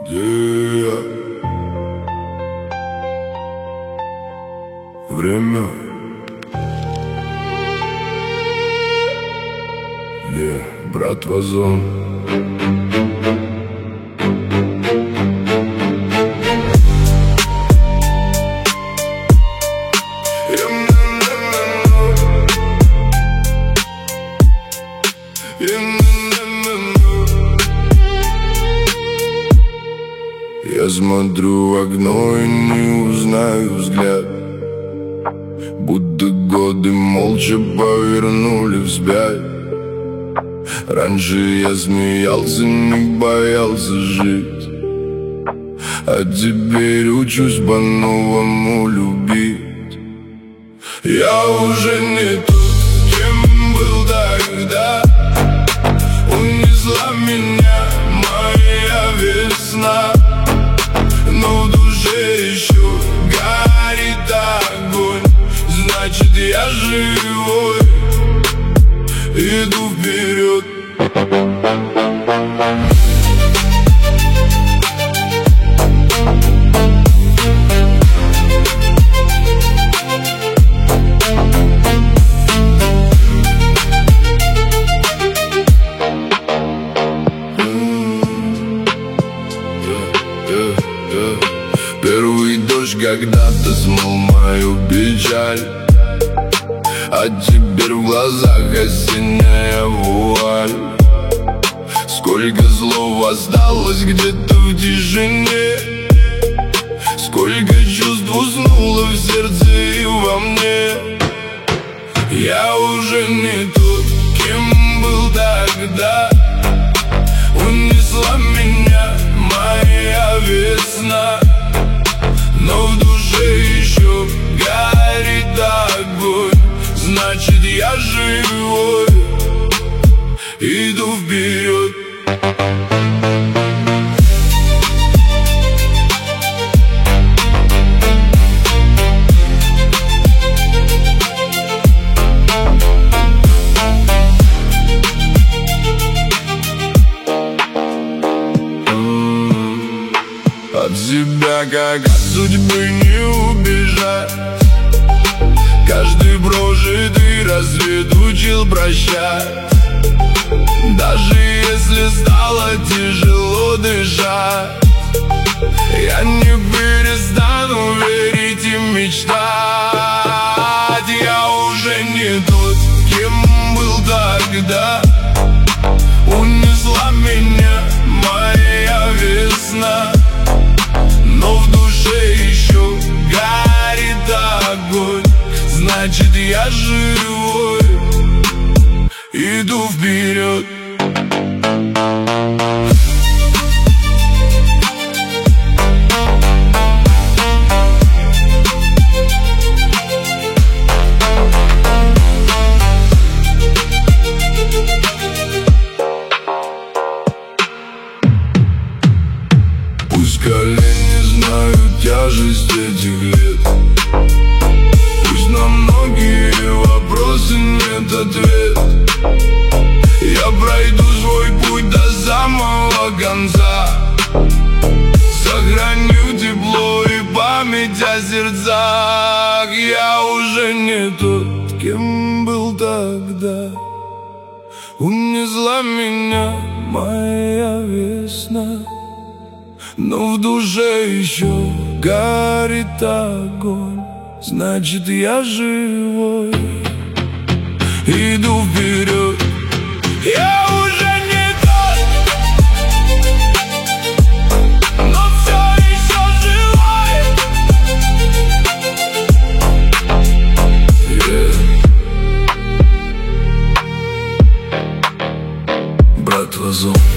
Время. Брат Вазон. Я смотрю в окно и не узнаю взгляд, будто годы молча повернули вспять. Раньше я смеялся, не боялся жить, а теперь учусь по-новому любить. Я уже не тот, кем был тогда. Унесла меня моя весна, но в душе еще горит огонь. Значит, я живой, иду вперед. Первый дождь когда-то смыл мою печаль, а теперь в глазах осенняя вуаль. Сколько слов осталось где-то в тишине, сколько чувств уснуло в сердце и во мне. Я уже не тот, кем был тогда. Унесла меня моя весна, но в душе еще горит огонь. Значит, я живой, иду вперед. От себя, как от судьбы, не убежать. Каждый прожитый рассвет учил прощать. Даже если стало тяжело дышать, я не перестану верить и мечтать. Я уже не тот, кем был тогда. Унесла меня моя весна, но в душе еще горит огонь. Значит, я живой, иду вперед. Пусть колени знают тяжесть этих лет, пусть на многие вопросы нет ответа. Я пройду свой путь до самого конца, сохраню тепло и память о сердцах. Я уже не тот, кем был тогда. Унесла меня моя весна, но в душе еще горит огонь. Значит, я живой, иду вперед. Я уже не тот, но все еще живой. Брат Вазон.